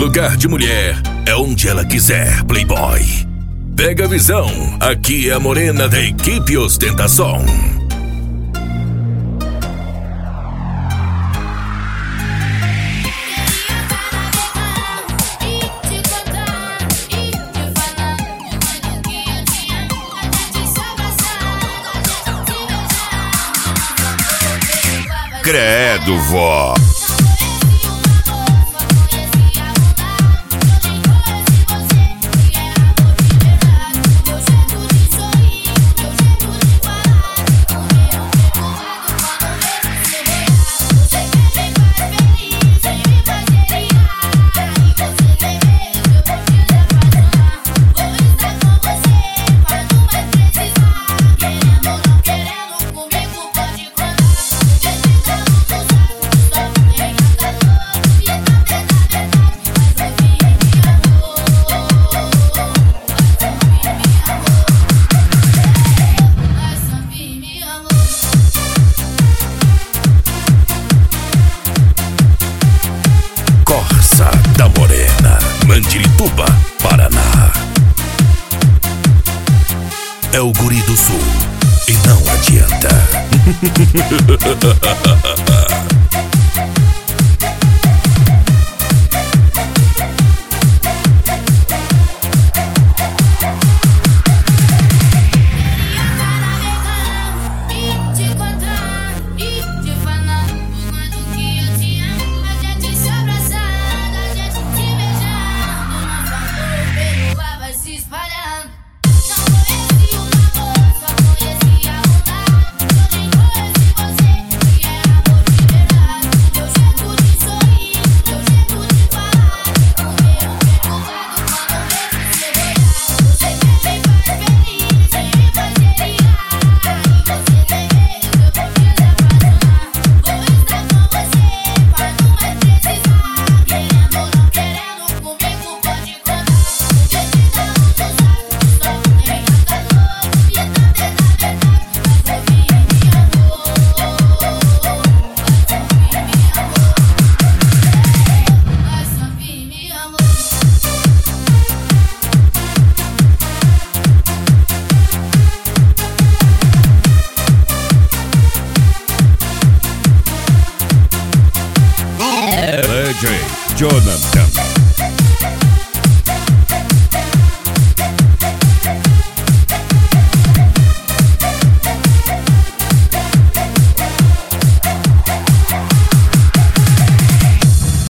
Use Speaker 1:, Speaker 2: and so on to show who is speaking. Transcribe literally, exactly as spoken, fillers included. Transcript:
Speaker 1: Lugar de mulher é onde ela quiser, Playboy. Pega a visão, aqui é a morena da equipe Ostentação. Credo, vó. Corsa da Morena, Mandirituba, Paraná. É o guri do sul e não adianta. D J Jonathan.